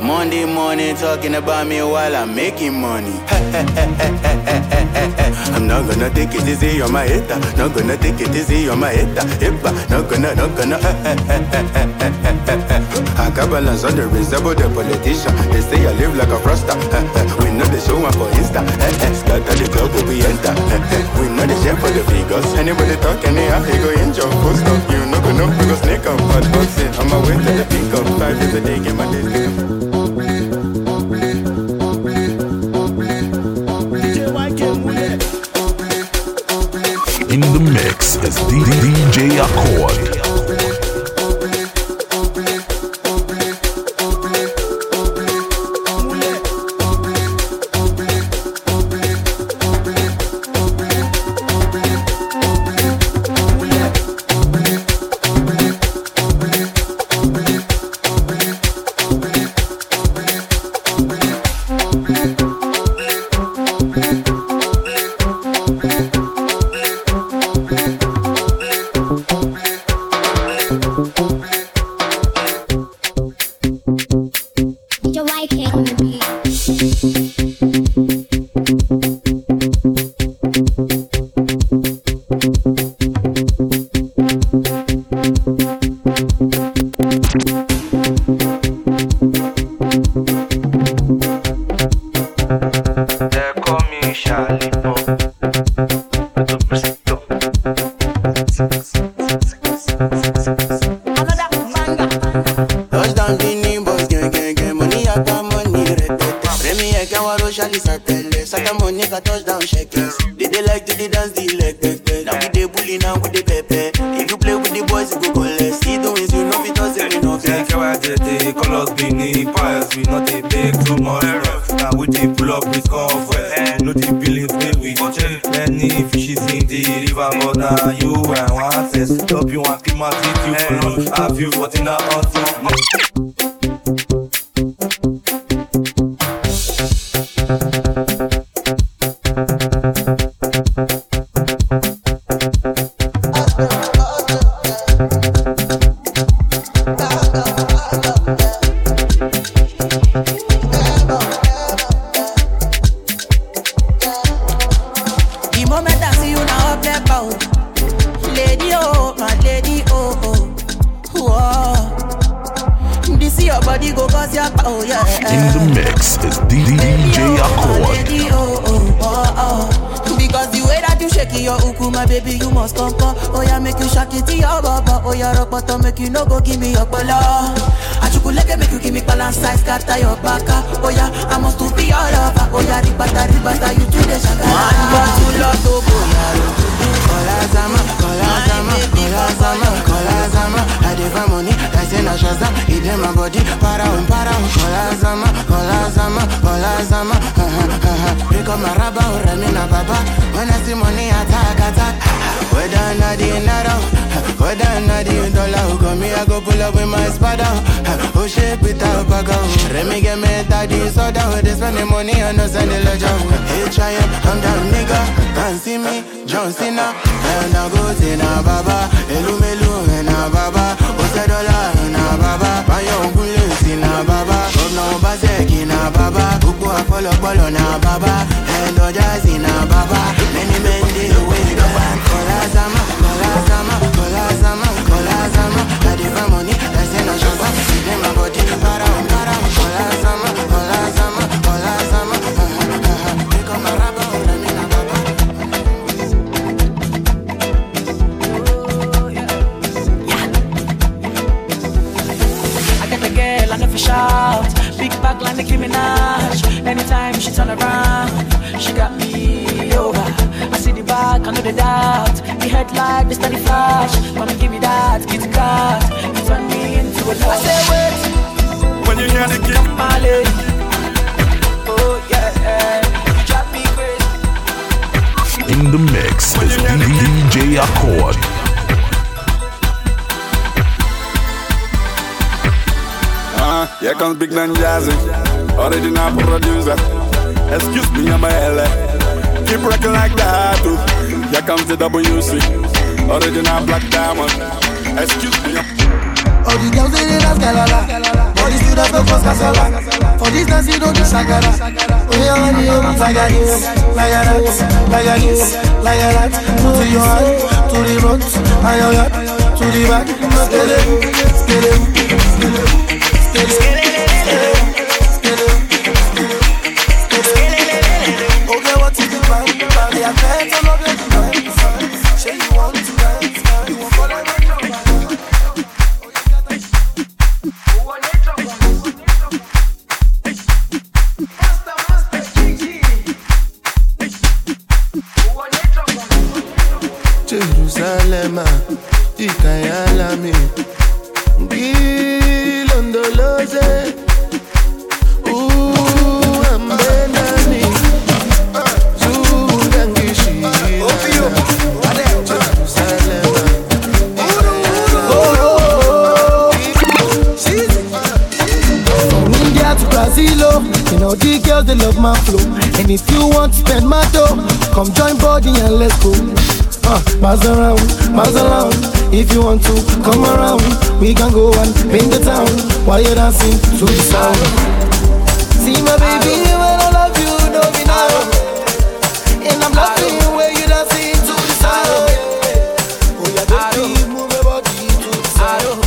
Monday morning talking about me while I'm making money. I'm not gonna take it easy on my hater. Not gonna take it easy on my hater. Not gonna. I got balance on the reserve of the politician. They say I live like a froster. We know the show one for Insta. Scatter the club where we enter. We know the share for the figures. Anybody talk anyhow, he go in your post up. You no go know, we go snake up. But boxing, on my way to the pick up. 5 days a day, get my days pick up. In the mix is DJ Accord. In the mix is DJ Accord. Here comes Big Man Jazzy, original producer. Excuse me, I'm a LA. Keep rocking like that too. Here comes the WC, original Black Diamond. Excuse me. All the girls in the Scalala, all the students go for Scasala. For this dance you don't do shakara. Oh yeah, like that, like that. To your hand, to the front, and your hand, to the back. Okay, what is the plan? The affair, I'm not going to dance. Say you want to dance, you want to follow me. Jerusalem, Ikayalami, Gilondoloze, Ambenani, Zugangishi, Jerusalem, From India to Brazil, you know the girls they love my flow. And if you want to spend my dough, come join body and let's go. Miles around. If you want to come around, we can go and paint the town while you're dancing to the sound. See my baby, when I love you, know me now. And I'm loving you when you're dancing to the sound. Oh yeah, baby, move your body to the sound.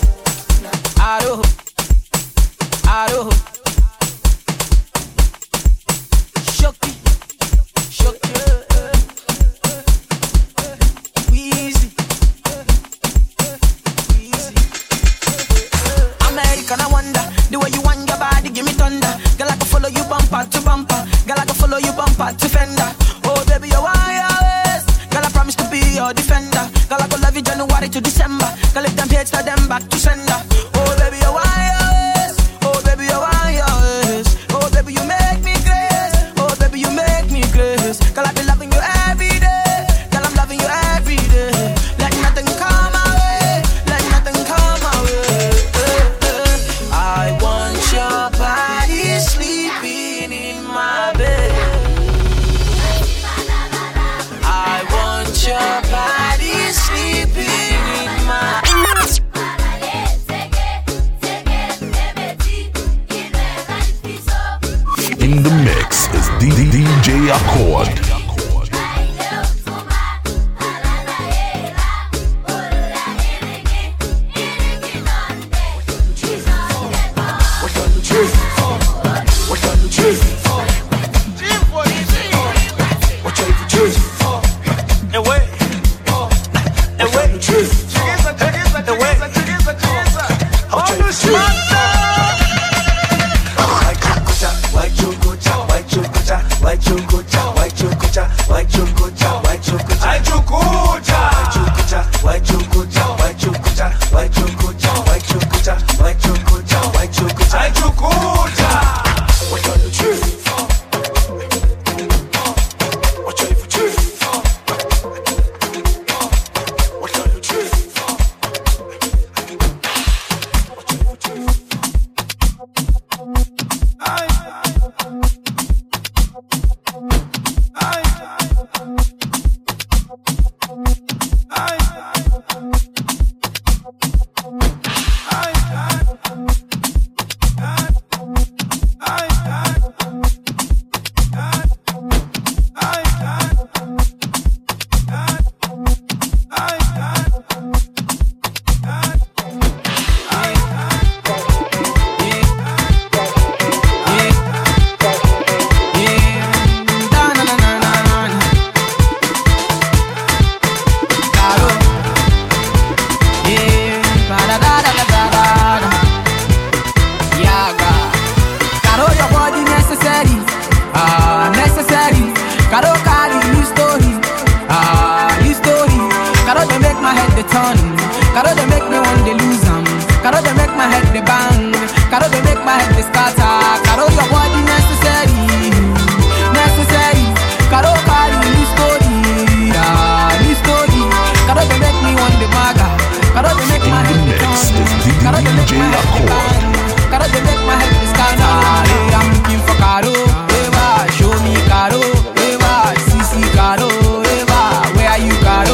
To fender. Oh baby, you're wise. Girl, I promise to be your defender. Girl, I go love you January to December. Girl, if them hate, tell them back to sender. Oh baby, you're wise. Oh baby, you're wise. Oh baby, you make me grace. Oh baby, you make me grace. Girl, I be loving you every day. Girl, I'm loving you every day. Let nothing come my way. Let nothing come my way. I want your body sleeping in my bed. Your body sleeping in my In the mix is DJ Accord.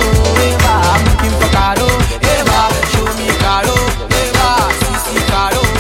Caro,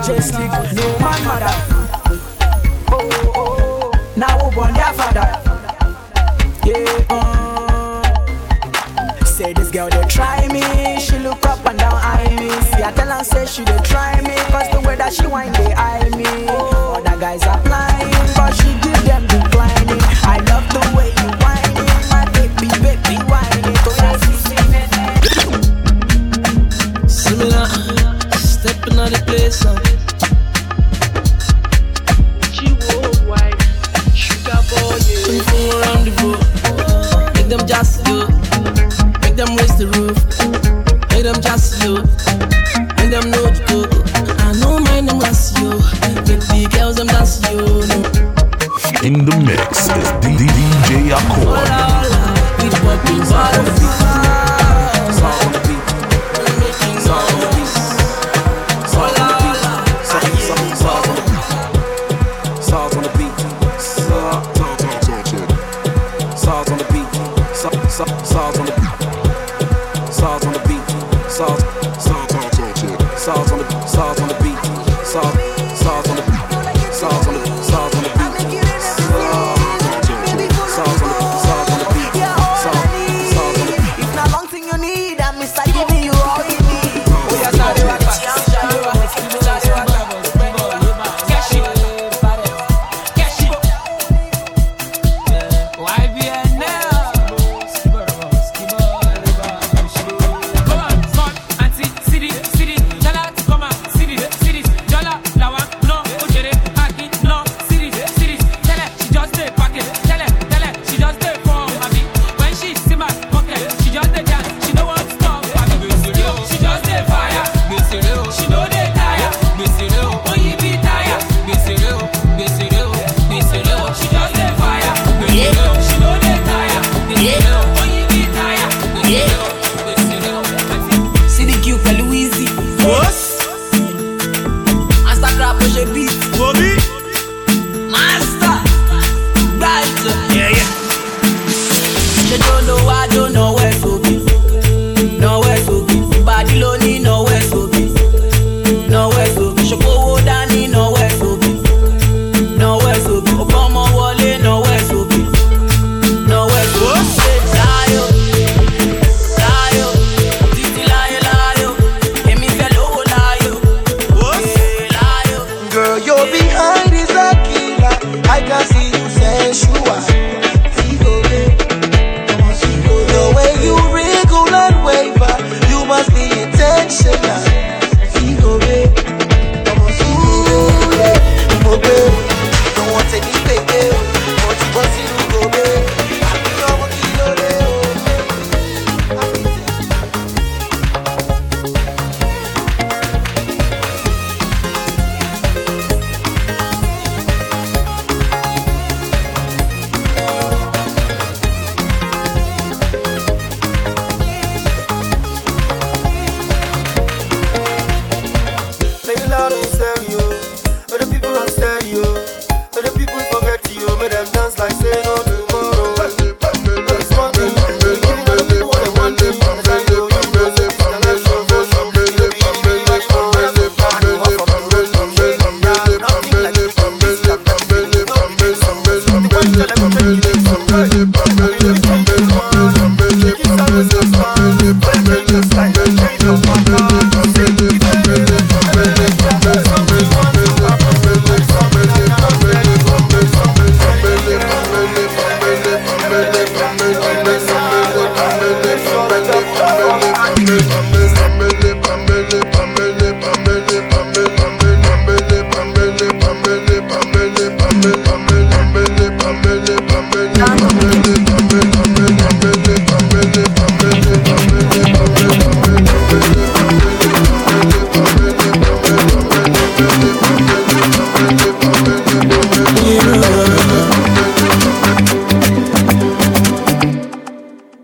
just sleep with no man mother. Oh, now who born their father? Yeah, say this girl they try me. She look up and down eye me. See I tell her say she they try me, cause the way that she whine they eye me. Other guys applying, but she give them declining. I love the way you whining, my baby whining. Similar, stepping on the place. She worldwide, sugar boy, yeah. We go around the world, make them just look, make them raise the roof, make them just look, make them know the go. I know my name was you, make the girls them dance you. In the mix is DJ Accord. It's popping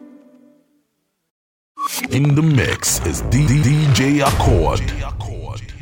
In the mix is DJ Accord.